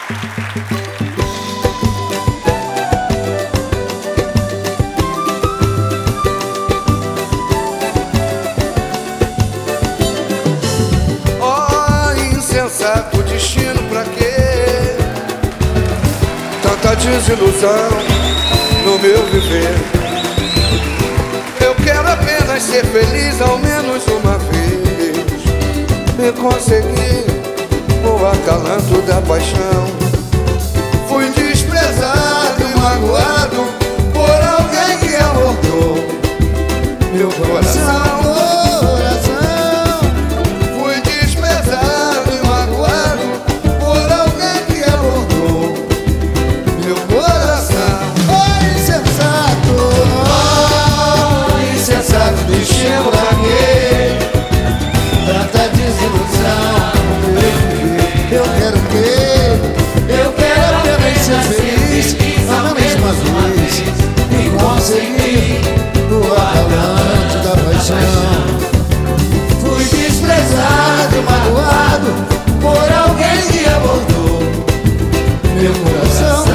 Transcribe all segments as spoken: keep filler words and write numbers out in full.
Insensato destino, pra quê? Tanta desilusão no meu viver. Eu quero apenas ser feliz ao menos uma vez e conseguir o acalanto da paixão. Fui desprezado e magoado por alguém que abordou meu coração. Destino pra quê? Tanta desilusão no meu viver. Eu quero ter, eu quero apenas ser feliz na mesma vez e conseguir o acalanto da paixão. Fui desprezado e magoado por alguém que abordou meu coração.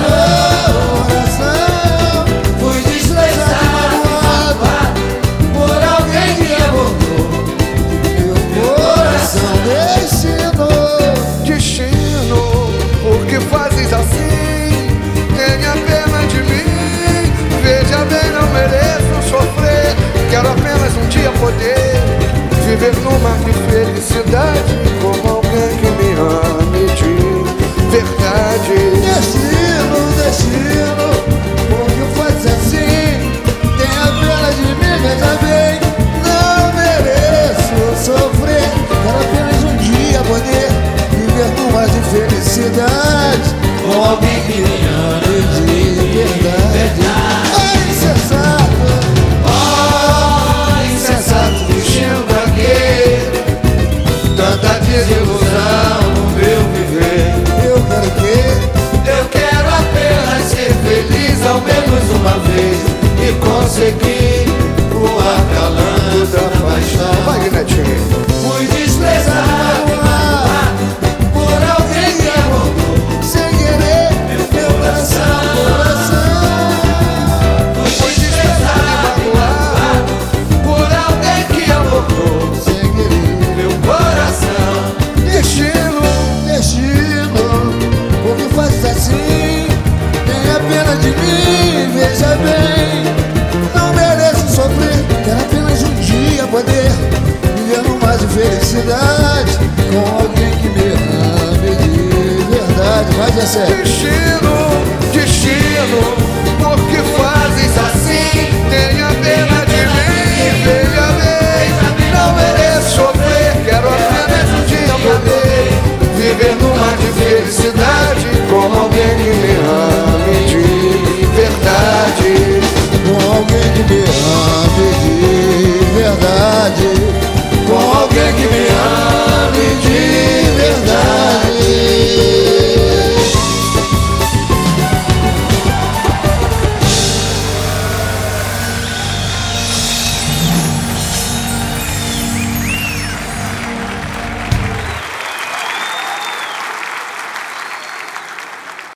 Poder viver num mar de felicidade com alguém que me ame de verdade. Destino, destino, por que faz assim? Tenha pena de mim, veja bem. Não mereço sofrer. Quero apenas um dia poder viver num mar de felicidade com alguém que me ame de verdade. Ai, insensato. Tanta desilusão no meu viver. Eu quero que, eu quero apenas ser feliz ao menos uma vez e conseguir o acalanto da paixão. Vai, Netinho. Fui desprezado por alguém que abordou sem querer meu coração. Fui desprezado e magoado por alguém que abordou sem querer meu coração. Destino, destino, por que fazes assim? Tenha pena de mim, veja bem. Não mereço sofrer, quero apenas um dia poder viver num mar de felicidade com alguém que me ame de verdade. Vai, Jessé.